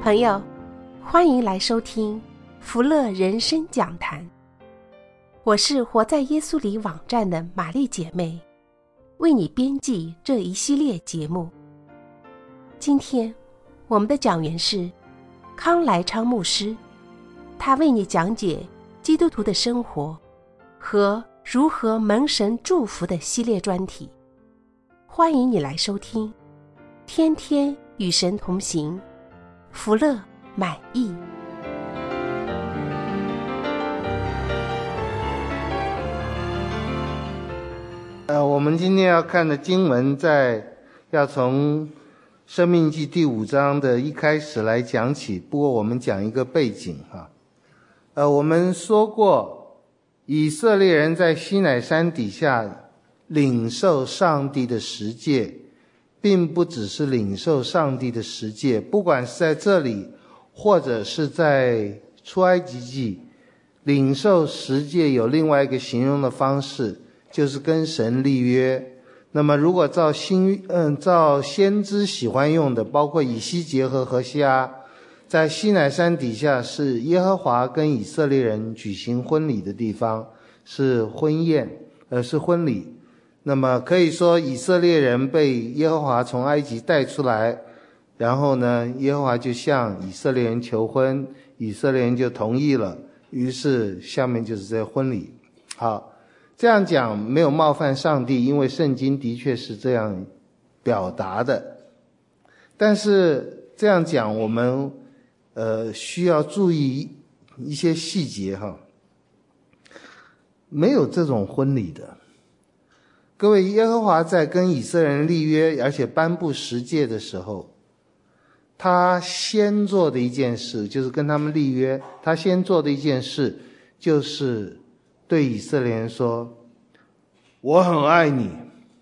朋友，欢迎来收听福乐人生讲坛。我是活在耶稣里网站的玛丽姐妹，为你编辑这一系列节目。今天我们的讲员是康来昌牧师，他为你讲解基督徒的生活和如何蒙神祝福的系列专题。欢迎你来收听，天天与神同行，福乐满意。 我们今天要看的经文要从申命记第5章的一开始来讲起，不过我们讲一个背景我们说过，以色列人在西乃山底下领受上帝的十诫，并不只是领受上帝的十诫，不管是在这里或者是在出埃及记，领受十诫有另外一个形容的方式，就是跟神立约。那么如果照先知喜欢用的，包括以西结和何西阿，在西乃山底下是耶和华跟以色列人举行婚礼的地方，是婚宴，是婚礼。那么可以说以色列人被耶和华从埃及带出来，然后呢，耶和华就向以色列人求婚，以色列人就同意了，于是下面就是这婚礼。好，这样讲没有冒犯上帝，因为圣经的确是这样表达的。但是这样讲我们需要注意一些细节没有这种婚礼的。各位，耶和华在跟以色列人立约而且颁布十诫的时候，他先做的一件事就是跟他们立约，他先做的一件事就是对以色列人说，我很爱你，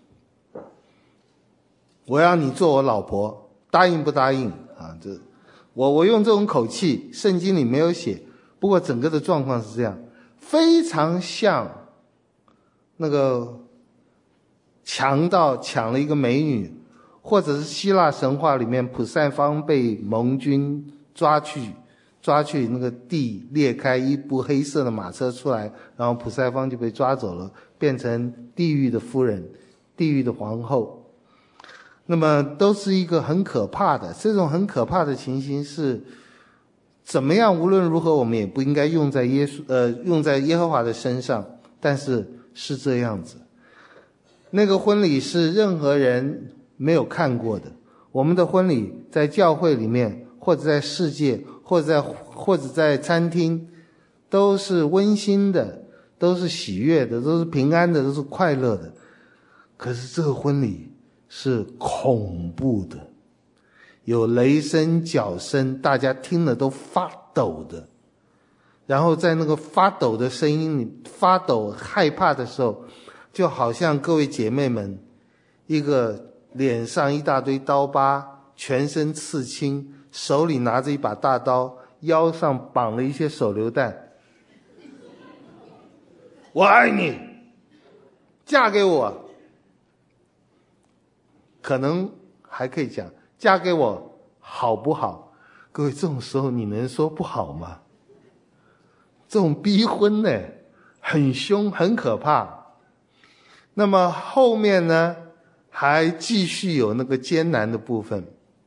我要你做我老婆，答应不答应我用这种口气，圣经里没有写，不过整个的状况是这样，非常像那个强盗抢了一个美女，或者是希腊神话里面普赛方被盟军抓去那个地裂开，一部黑色的马车出来，然后普赛方就被抓走了，变成地狱的夫人，地狱的皇后。那么都是一个很可怕的，这种很可怕的情形是怎么样，无论如何我们也不应该用在耶和华的身上，但是是这样子。那个婚礼是任何人没有看过的，我们的婚礼在教会里面，或者在世界，或者在餐厅，都是温馨的，都是喜悦的，都是平安的，都是快乐的。可是这个婚礼是恐怖的，有雷声角声，大家听了都发抖的。然后在那个发抖的声音里，发抖害怕的时候，就好像各位姐妹们，一个脸上一大堆刀疤，全身刺青，手里拿着一把大刀，腰上绑了一些手榴弹。我爱你，嫁给我。可能还可以讲，嫁给我好不好？各位，这种时候你能说不好吗？这种逼婚呢，很凶，很可怕。那么后面呢，还继续有那个艰难的部分。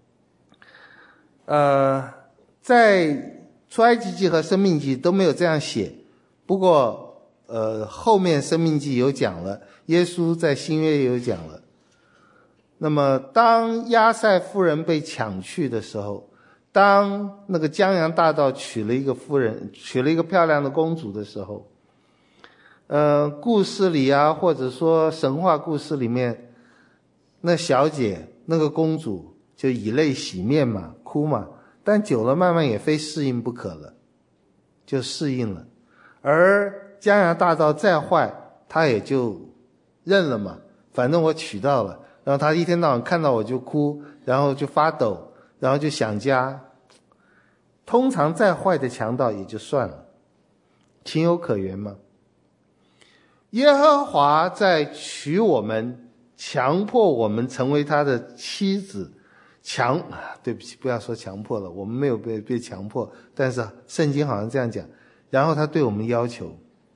在出埃及记和申命记都没有这样写，不过后面申命记有讲了，耶稣在新约也有讲了。那么当亚塞夫人被抢去的时候，当那个江洋大盗娶了一个漂亮的公主的时候，故事里或者说神话故事里面，那小姐那个公主就以泪洗面嘛，哭嘛，但久了慢慢也非适应不可了，就适应了。而江洋大盗再坏，他也就认了嘛，反正我娶到了，然后他一天到晚看到我就哭，然后就发抖，然后就想家。通常再坏的强盗也就算了，情有可原嘛。耶和华在娶我们，强迫我们成为他的妻子， 对不起，不要说强迫了，我们没有被强迫，但是圣经好像这样讲。然后他对我们要求，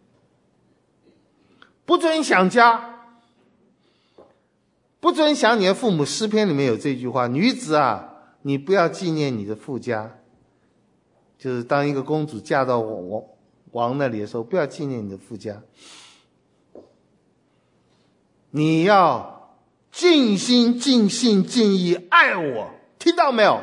不准想家，不准想你的父母。诗篇里面有这句话，女子啊，你不要纪念你的父家，就是当一个公主嫁到王那里的时候，不要纪念你的父家，你要尽心尽性尽意爱我，听到没有？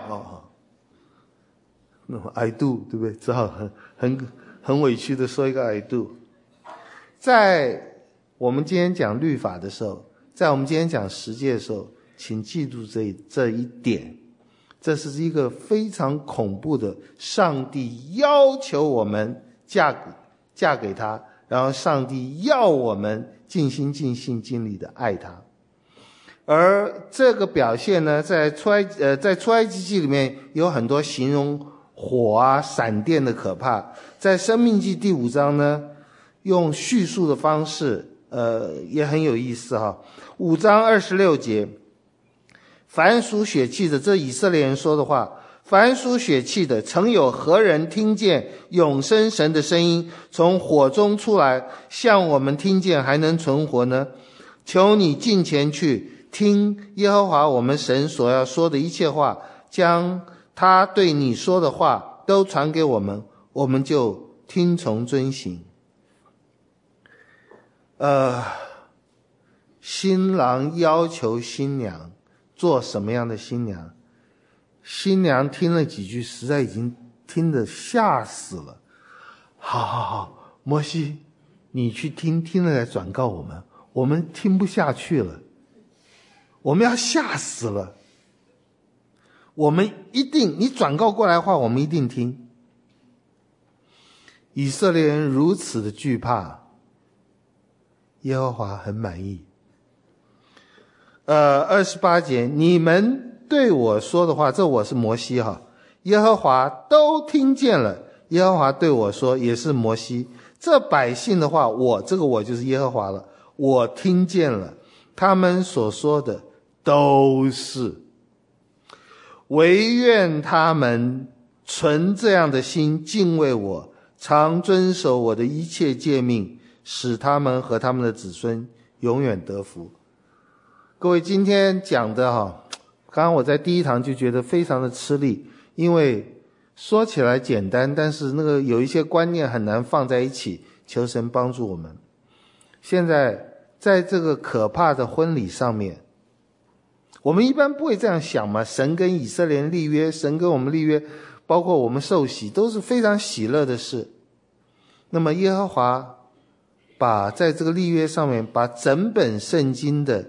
那么 I do， 对不对？只好很委屈的说一个 I do。 在我们今天讲律法的时候，在我们今天讲十诫的时候，请记住这一点，这是一个非常恐怖的，上帝要求我们嫁给他，然后上帝要我们尽心尽性尽力的爱他。而这个表现呢，在出埃及记里面有很多形容火啊闪电的可怕，在申命记第5章呢，用叙述的方式也很有意思哈。5章26节，凡属血气的，这以色列人说的话，凡属血气的，曾有何人听见永生神的声音从火中出来，像我们听见还能存活呢？求你近前去听耶和华我们神所要说的一切话，将他对你说的话都传给我们，我们就听从遵行。新郎要求新娘做什么样的新娘？新娘听了几句，实在已经听得吓死了。好，摩西，你去听了来转告我们，我们听不下去了，我们要吓死了。我们一定，你转告过来的话，我们一定听。以色列人如此的惧怕，耶和华很满意。28节，你们对我说的话，这我是摩西哈，耶和华都听见了。耶和华对我说，也是摩西，这百姓的话，我就是耶和华了，我听见了，他们所说的都是。唯愿他们存这样的心，敬畏我，常遵守我的一切诫命，使他们和他们的子孙永远得福。各位，今天讲的刚刚我在第一堂就觉得非常的吃力，因为说起来简单，但是那个有一些观念很难放在一起，求神帮助我们。现在在这个可怕的婚礼上面，我们一般不会这样想嘛，神跟以色列人立约，神跟我们立约，包括我们受洗，都是非常喜乐的事。那么耶和华把在这个立约上面，把整本圣经的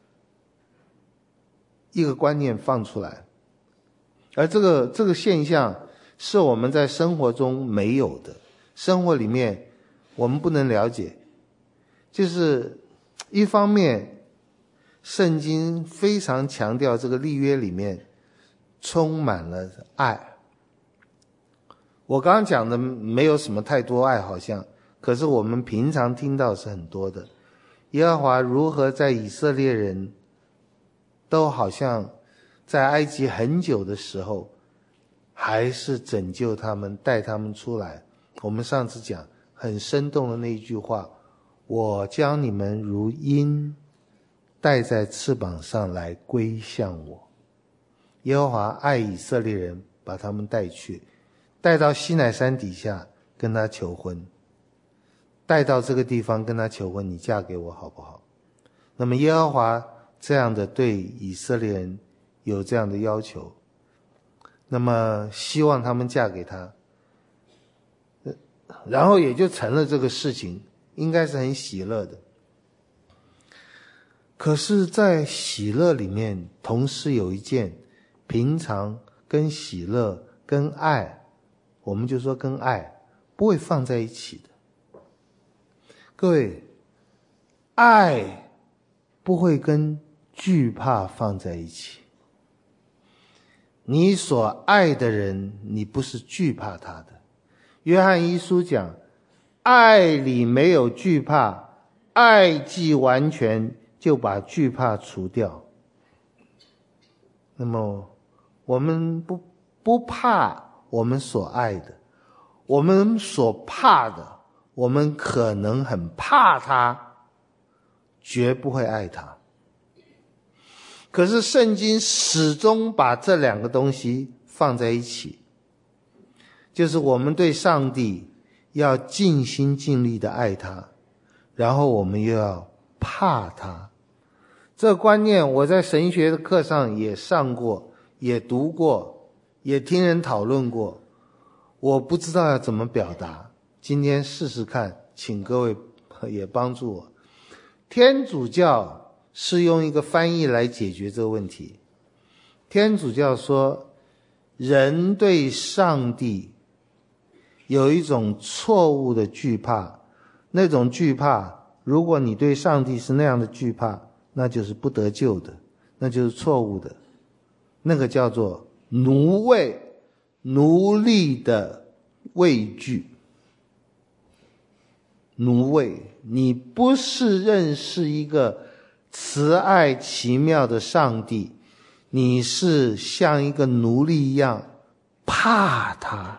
一个观念放出来，而这个现象是我们在生活中没有的，生活里面我们不能了解。就是一方面圣经非常强调这个立约里面充满了爱，我刚刚讲的没有什么太多爱好像，可是我们平常听到是很多的。耶和华如何在以色列人都好像在埃及很久的时候，还是拯救他们，带他们出来。我们上次讲很生动的那一句话，我将你们如鹰带在翅膀上来归向我。耶和华爱以色列人，把他们带去，带到西乃山底下跟他求婚，带到这个地方跟他求婚，你嫁给我好不好？那么耶和华这样的对以色列人有这样的要求，那么希望他们嫁给他，然后也就成了这个事情，应该是很喜乐的。可是在喜乐里面，同时有一件平常跟喜乐跟爱，我们就说跟爱不会放在一起的。各位，爱不会跟惧怕放在一起。你所爱的人，你不是惧怕他的。约翰一书讲，爱里没有惧怕，爱既完全，就把惧怕除掉。那么我们不怕我们所爱的，我们所怕的，我们可能很怕他，绝不会爱他。可是圣经始终把这两个东西放在一起，就是我们对上帝要尽心尽力的爱他，然后我们又要怕他。这个观念我在神学的课上也上过，也读过，也听人讨论过，我不知道要怎么表达，今天试试看，请各位也帮助我。天主教是用一个翻译来解决这个问题。天主教说，人对上帝有一种错误的惧怕，那种惧怕，如果你对上帝是那样的惧怕，那就是不得救的，那就是错误的，那个叫做奴隶的畏惧。奴畏，你不是认识一个慈爱奇妙的上帝，你是像一个奴隶一样怕他。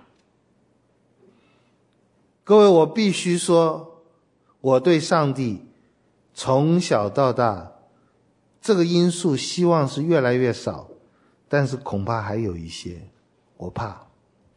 各位，我必须说，我对上帝从小到大这个因素希望是越来越少，但是恐怕还有一些，我怕。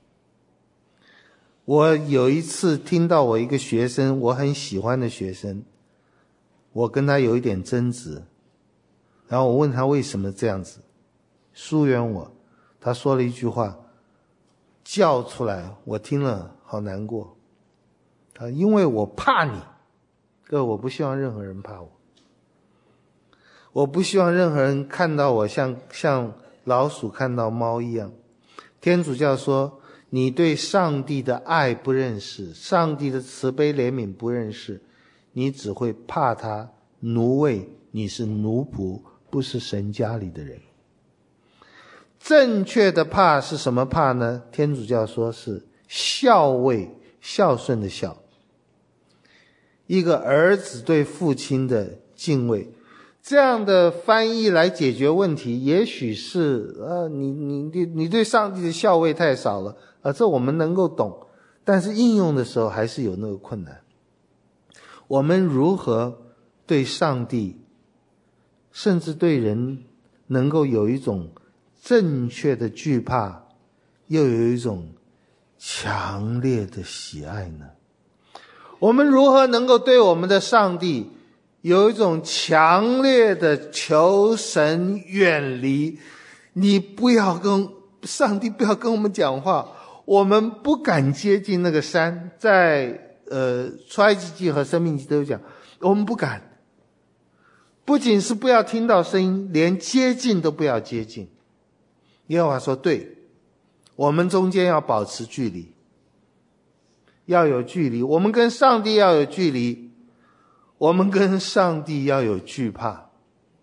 我有一次听到我一个学生，我很喜欢的学生，我跟他有一点争执，然后我问他为什么这样子疏远我，他说了一句话叫出来，我听了好难过。他因为我怕你。各位，我不希望任何人怕我，我不希望任何人看到我像老鼠看到猫一样。天主教说，你对上帝的爱不认识，上帝的慈悲怜悯不认识，你只会怕他，奴畏，你是奴仆，不是神家里的人。正确的怕是什么怕呢？天主教说是孝畏，孝顺的孝，一个儿子对父亲的敬畏。这样的翻译来解决问题，也许是你对上帝的孝畏太少了，这我们能够懂，但是应用的时候还是有那个困难。我们如何对上帝，甚至对人，能够有一种正确的惧怕，又有一种强烈的喜爱呢？我们如何能够对我们的上帝有一种强烈的求神远离？上帝不要跟我们讲话，我们不敢接近那个山。在出埃及记和申命记都有讲，我们不敢，不仅是不要听到声音，连接近都不要接近。耶和华说，对，我们中间要保持距离，要有距离，我们跟上帝要有距离，我们跟上帝要有惧怕。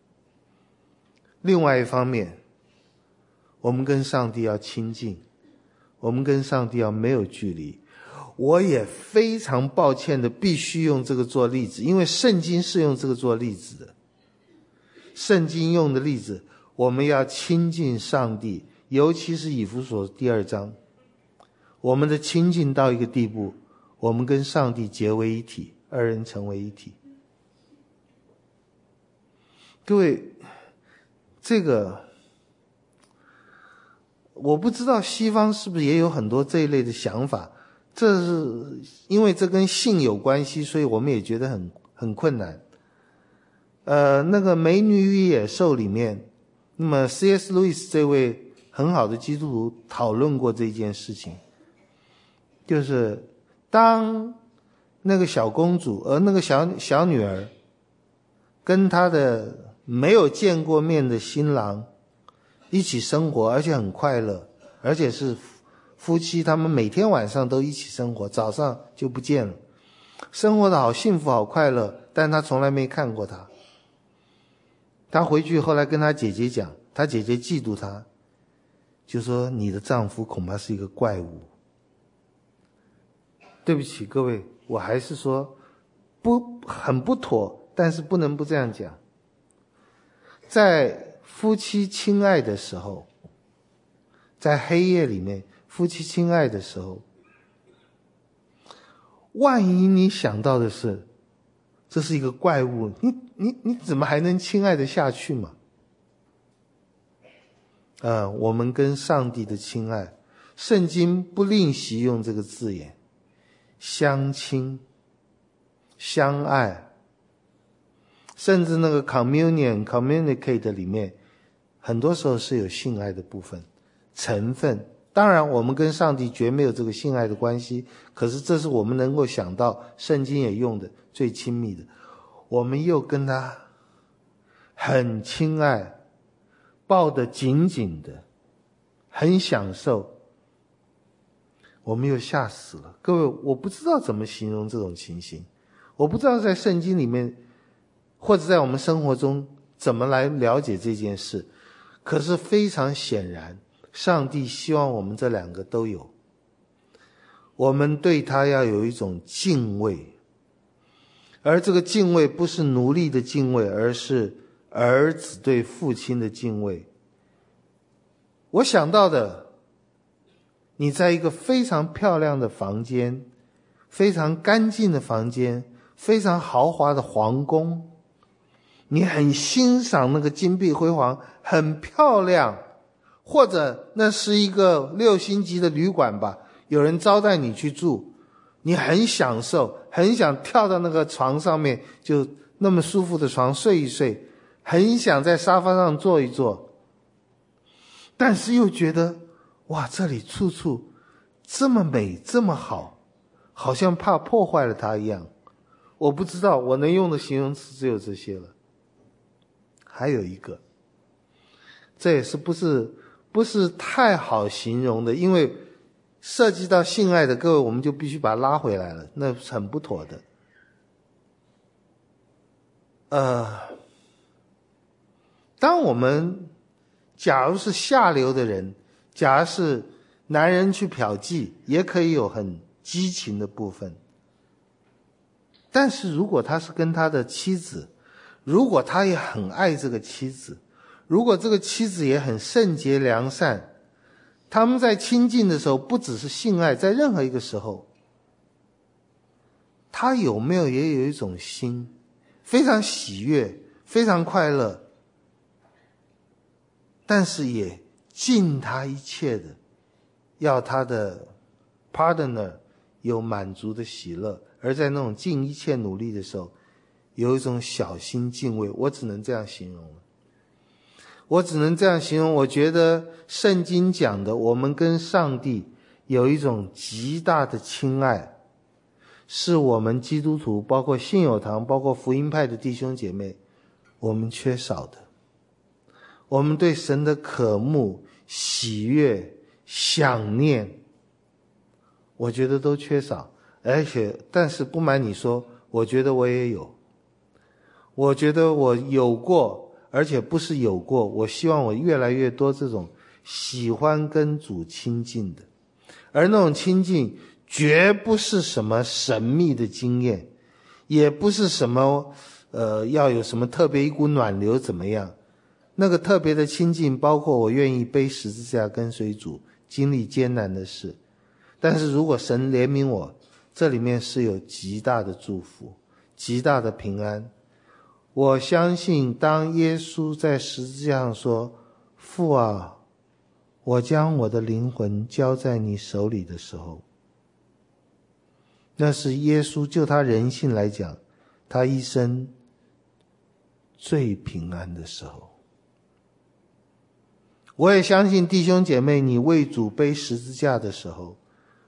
另外一方面，我们跟上帝要亲近，我们跟上帝要没有距离。我也非常抱歉的必须用这个做例子，因为圣经是用这个做例子的。圣经用的例子，我们要亲近上帝，尤其是以弗所第2章，我们的亲近到一个地步，我们跟上帝结为一体，二人成为一体。各位，这个我不知道西方是不是也有很多这一类的想法，这是因为这跟性有关系，所以我们也觉得很困难。那个《美女与野兽》里面，那么 C.S. 路易斯这位很好的基督徒讨论过这件事情，就是当那个小公主那个小女儿跟她的没有见过面的新郎一起生活，而且很快乐，而且是夫妻，他们每天晚上都一起生活，早上就不见了，生活的好幸福好快乐，但他从来没看过他。他回去后来跟他姐姐讲，他姐姐嫉妒他，就说你的丈夫恐怕是一个怪物。对不起各位，我还是说很不妥，但是不能不这样讲。在夫妻亲爱的时候， 在黑夜里面夫妻亲爱的时候，万一你想到的是这是一个怪物，你怎么还能亲爱的下去嘛？我们跟上帝的亲爱，圣经不吝惜用这个字眼，相亲相爱，甚至那个 communicate 里面很多时候是有性爱的部分成分。当然我们跟上帝绝没有这个性爱的关系，可是这是我们能够想到圣经也用的最亲密的。我们又跟他很亲爱，抱得紧紧的，很享受，我们又吓死了。各位，我不知道怎么形容这种情形，我不知道在圣经里面或者在我们生活中怎么来了解这件事。可是非常显然，上帝希望我们这两个都有，我们对他要有一种敬畏，而这个敬畏不是奴隶的敬畏，而是儿子对父亲的敬畏。我想到的，你在一个非常漂亮的房间，非常干净的房间，非常豪华的皇宫，你很欣赏那个金碧辉煌，很漂亮，或者那是一个6星级的旅馆吧，有人招待你去住，你很享受，很想跳到那个床上面，就那么舒服的床睡一睡，很想在沙发上坐一坐，但是又觉得哇，这里处处这么美这么好，好像怕破坏了它一样。我不知道我能用的形容词只有这些了。还有一个，这也是不是太好形容的，因为涉及到性爱的，各位我们就必须把它拉回来了，那是很不妥的。当我们假如是下流的人，假如是男人去嫖妓，也可以有很激情的部分。但是如果他是跟他的妻子，如果他也很爱这个妻子，如果这个妻子也很圣洁良善，他们在亲近的时候不只是性爱，在任何一个时候，他有没有也有一种心非常喜悦，非常快乐，但是也尽他一切的要他的 partner 有满足的喜乐，而在那种尽一切努力的时候有一种小心敬畏。我只能这样形容了，我只能这样形容。我觉得圣经讲的我们跟上帝有一种极大的亲爱，是我们基督徒包括信友堂包括福音派的弟兄姐妹我们缺少的。我们对神的渴慕喜悦想念，我觉得都缺少。但是不瞒你说，我觉得我也有，我觉得我有过，而且不是有过，我希望我越来越多这种喜欢跟主亲近的。而那种亲近绝不是什么神秘的经验，也不是什么要有什么特别一股暖流怎么样。那个特别的亲近包括我愿意背十字架跟随主，经历艰难的事。但是如果神怜悯我，这里面是有极大的祝福，极大的平安。我相信当耶稣在十字架上说，父啊，我将我的灵魂交在你手里的时候，那是耶稣就他人性来讲，他一生最平安的时候。我也相信弟兄姐妹，你为主背十字架的时候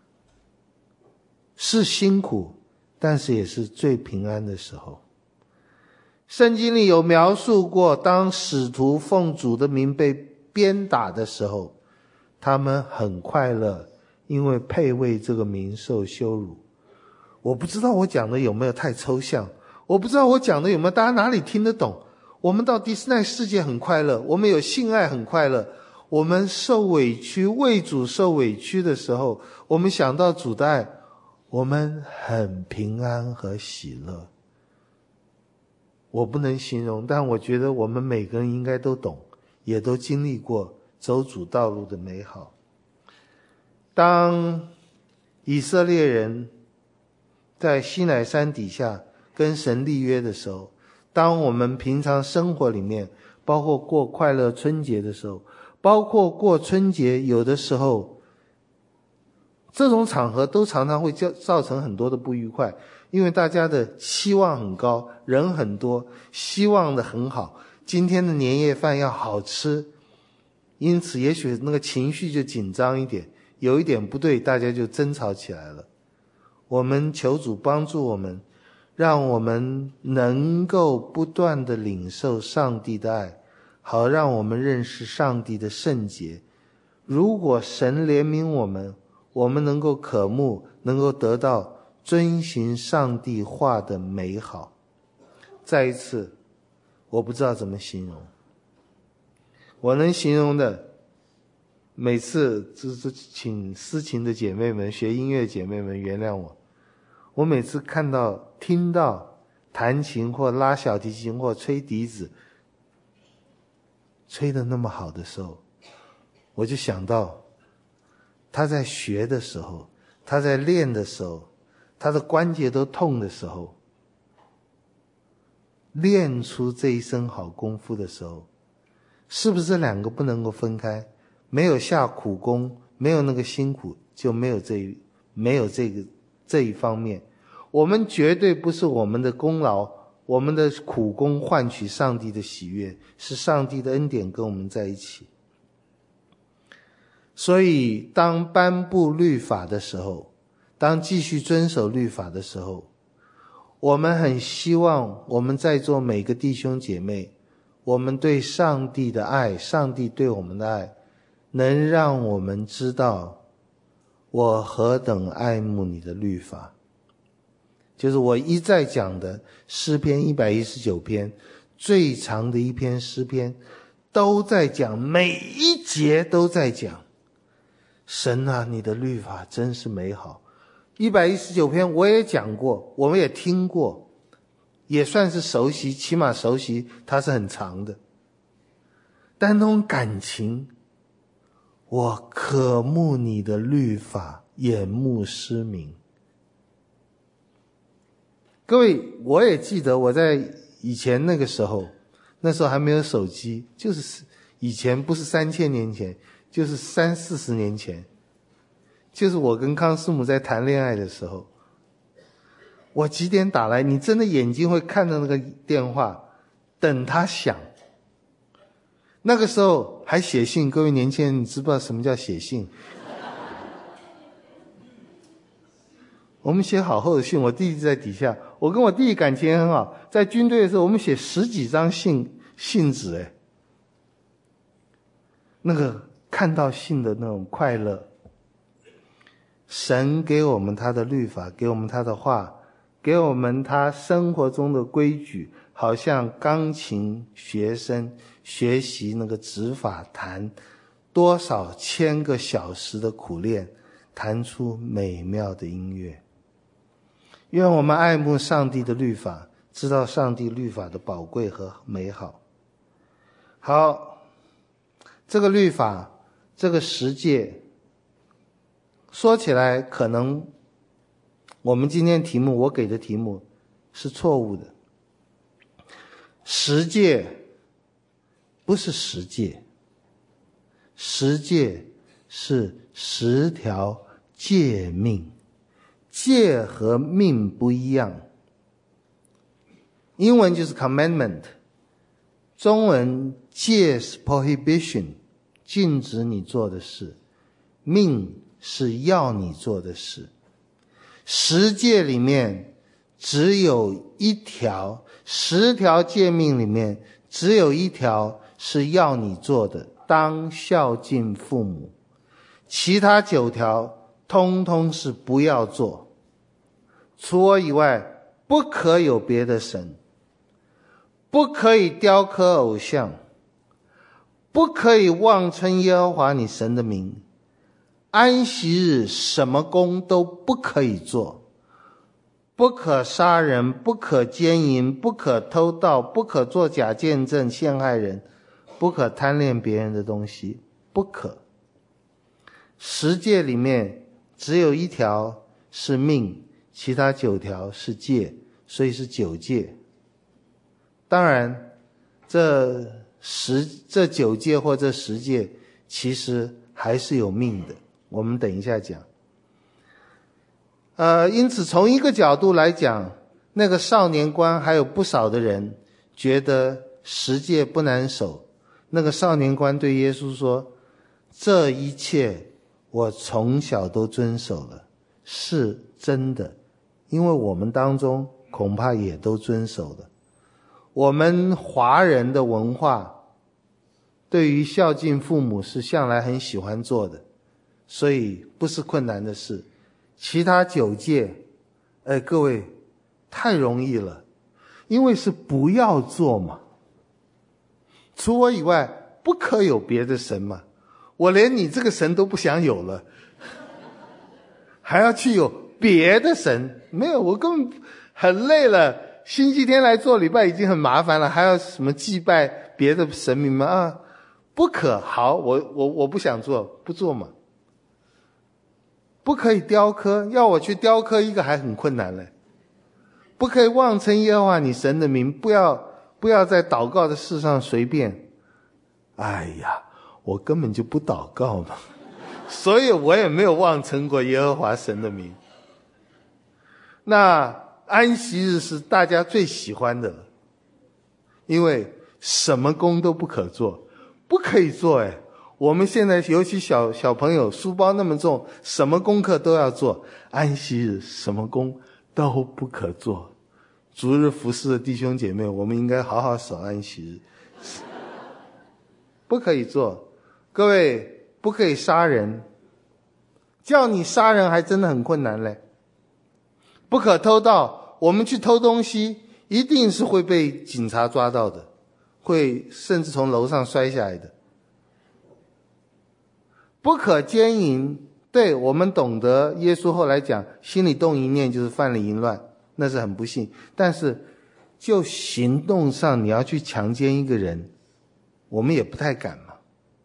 是辛苦，但是也是最平安的时候。圣经里有描述过，当使徒奉主的名被鞭打的时候，他们很快乐，因为配为这个名受羞辱。我不知道我讲的有没有太抽象，我不知道我讲的有没有大家哪里听得懂。我们到迪斯奈世界很快乐，我们有性爱很快乐，我们受委屈，为主受委屈的时候，我们想到主的爱，我们很平安和喜乐。我不能形容，但我觉得我们每个人应该都懂，也都经历过走主道路的美好。 当以色列人在西乃山底下跟神立约的时候，当我们平常生活里面，包括过快乐春节的时候，包括过春节，有的时候这种场合都常常会造成很多的不愉快，因为大家的期望很高，人很多，希望的很好，今天的年夜饭要好吃，因此也许那个情绪就紧张一点，有一点不对，大家就争吵起来了。我们求主帮助我们，让我们能够不断地领受上帝的爱，好让我们认识上帝的圣洁。如果神怜悯我们，我们能够渴慕，能够得到遵行上帝话的美好。再一次，我不知道怎么形容，我能形容的，每次请思琴的姐妹们、学音乐姐妹们原谅我，我每次看到听到弹琴或拉小提琴或吹笛子吹得那么好的时候，我就想到他在学的时候，他在练的时候，他的关节都痛的时候，练出这一身好功夫的时候，是不是这两个不能够分开？没有下苦功，没有那个辛苦，就没有这一方面。我们绝对不是我们的功劳，我们的苦功换取上帝的喜悦，是上帝的恩典跟我们在一起。所以当颁布律法的时候，当继续遵守律法的时候，我们很希望我们在座每个弟兄姐妹，我们对上帝的爱，上帝对我们的爱，能让我们知道我何等爱慕你的律法。就是我一再讲的诗篇119篇，最长的一篇诗篇，都在讲，每一节都在讲，神啊，你的律法真是美好。119篇我也讲过，我们也听过，也算是熟悉，起码熟悉，它是很长的。但那种感情，我渴慕你的律法，眼目失明。各位，我也记得我在以前那个时候，那时候还没有手机，就是以前不是3000年前，就是30-40年前，就是我跟康师母在谈恋爱的时候，我几点打来，你真的眼睛会看着那个电话，等它响。那个时候还写信，各位年轻人，你知不知道什么叫写信？我们写好厚的信，我弟弟在底下，我跟我弟弟感情很好，在军队的时候我们写10几张信纸，那个看到信的那种快乐。神给我们他的律法，给我们他的话，给我们他生活中的规矩，好像钢琴学生学习那个指法，弹多少千个小时的苦练，弹出美妙的音乐。愿我们爱慕上帝的律法，知道上帝律法的宝贵和美好。好，这个律法，这个十诫，说起来可能我们今天题目，我给的题目是错误的。十诫不是十诫，十诫是10条诫命，诫和命不一样。英文就是 commandment， 中文诫是 prohibition， 禁止你做的事，命是要你做的事。十诫里面只有一条，10条诫命里面只有一条是要你做的，当孝敬父母。其他9条通通是不要做。除我以外，不可有别的神，不可以雕刻偶像，不可以妄称耶和华你神的名。安息日什么工都不可以做，不可杀人，不可奸淫，不可偷盗，不可作假见证陷害人，不可贪恋别人的东西，不可。 10诫里面只有1条是命，其他9条是诫，所以是9诫。当然这9诫或这10诫其实还是有命的，我们等一下讲。因此从一个角度来讲，那个少年官还有不少的人觉得10诫不难守。那个少年官对耶稣说，这一切我从小都遵守了，是真的，因为我们当中恐怕也都遵守了。我们华人的文化对于孝敬父母是向来很喜欢做的，所以不是困难的事。其他9诫各位太容易了，因为是不要做嘛。除我以外不可有别的神嘛，我连你这个神都不想有了，还要去有别的神？没有，我根本很累了，星期天来做礼拜已经很麻烦了，还要什么祭拜别的神明吗？不可。好，我不想做，不做嘛。不可以雕刻，要我去雕刻一个还很困难嘞。不可以妄称耶和华你神的名，不要在祷告的事上随便。哎呀，我根本就不祷告嘛，所以我也没有妄称过耶和华神的名。那安息日是大家最喜欢的了，因为什么工都不可做，不可以做。我们现在尤其小朋友书包那么重，什么功课都要做，安息日什么工都不可做。逐日服侍的弟兄姐妹，我们应该好好守安息日，不可以做。各位，不可以杀人，叫你杀人还真的很困难嘞。不可偷盗，我们去偷东西一定是会被警察抓到的，会甚至从楼上摔下来的。不可奸淫，对，我们懂得耶稣后来讲心里动一念就是犯了淫乱，那是很不幸。但是就行动上你要去强奸一个人，我们也不太敢嘛。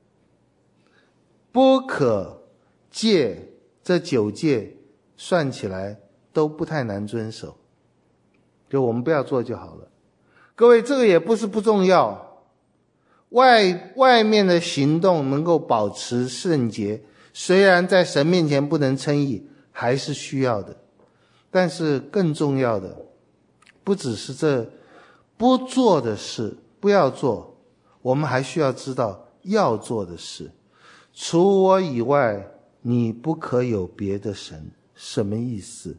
不可戒，这9戒算起来都不太难遵守，就我们不要做就好了。各位，这个也不是不重要，外面的行动能够保持圣洁，虽然在神面前不能称义，还是需要的。但是更重要的不只是这不做的事不要做，我们还需要知道要做的事。除我以外你不可有别的神。什么意思？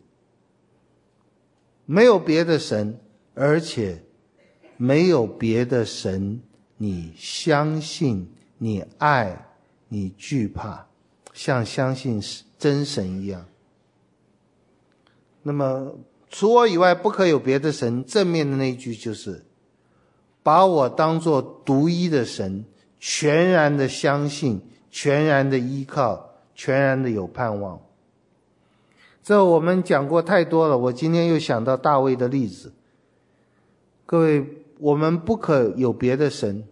没有别的神，而且没有别的神你相信，你爱，你惧怕，像相信真神一样。那么除我以外不可有别的神，正面的那一句就是把我当作独一的神，全然的相信，全然的依靠，全然的有盼望。这我们讲过太多了，我今天又想到大卫的例子。各位，我们不可有别的神，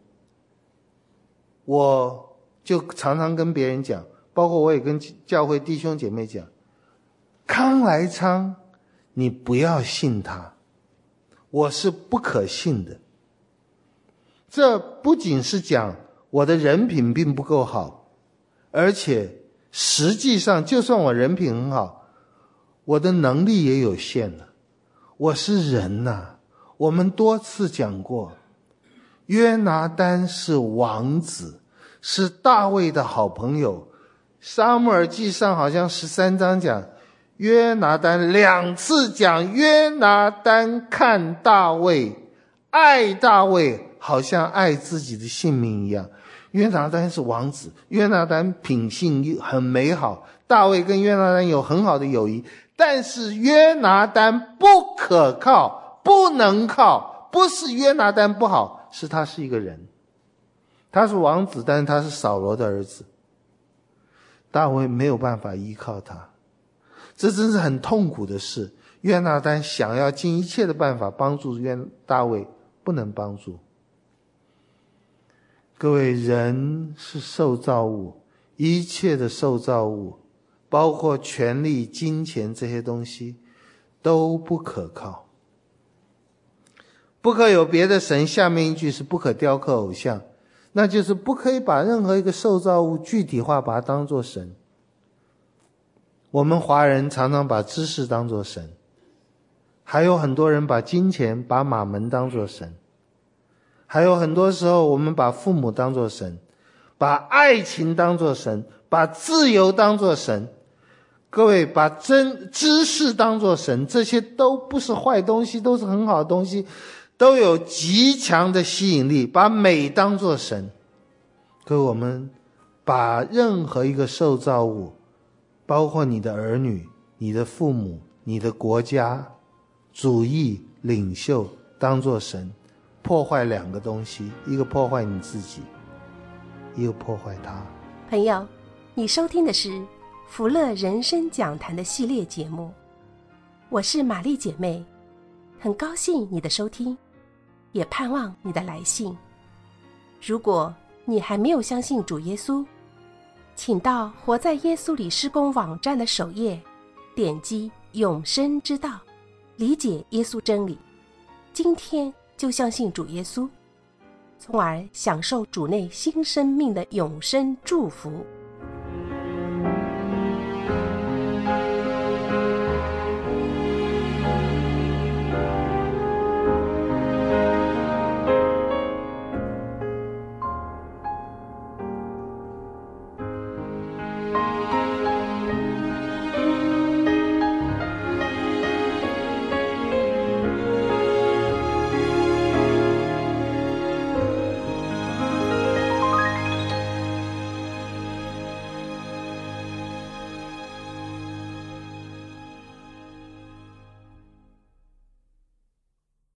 我就常常跟别人讲，包括我也跟教会弟兄姐妹讲，康来昌你不要信他，我是不可信的。这不仅是讲我的人品并不够好，而且实际上就算我人品很好，我的能力也有限了。我是人呐，我们多次讲过，约拿单是王子，是大卫的好朋友。撒母耳记上好像13章讲约拿单2次讲约拿单看大卫，爱大卫好像爱自己的性命一样。约拿单是王子，约拿单品性很美好，大卫跟约拿单有很好的友谊，但是约拿单不可靠，不能靠，不是约拿单不好，是他是一个人。他是王子，但是他是扫罗的儿子，大卫没有办法依靠他，这真是很痛苦的事。约拿单想要尽一切的办法帮助大卫，不能帮助。各位，人是受造物， 一切的受造物，包括权力、金钱这些东西，都不可靠。不可有别的神，下面一句是不可雕刻偶像，那就是不可以把任何一个受造物具体化，把它当作神。我们华人常常把知识当作神，还有很多人把金钱、把马门当作神，还有很多时候我们把父母当作神，把爱情当作神，把自由当作神。各位，把知识当作神，这些都不是坏东西，都是很好的东西，都有极强的吸引力。把美当作神，各位，我们把任何一个受造物，包括你的儿女、你的父母、你的国家、主义领袖当作神，破坏两个东西，一个破坏你自己，一个破坏他。 朋友，你收听的是福乐人生讲坛的系列节目，我是玛丽姐妹，很高兴你的收听，也盼望你的来信。如果你还没有相信主耶稣，请到活在耶稣里施工网站的首页，点击永生之道，理解耶稣真理，今天就相信主耶稣，从而享受主内新生命的永生祝福。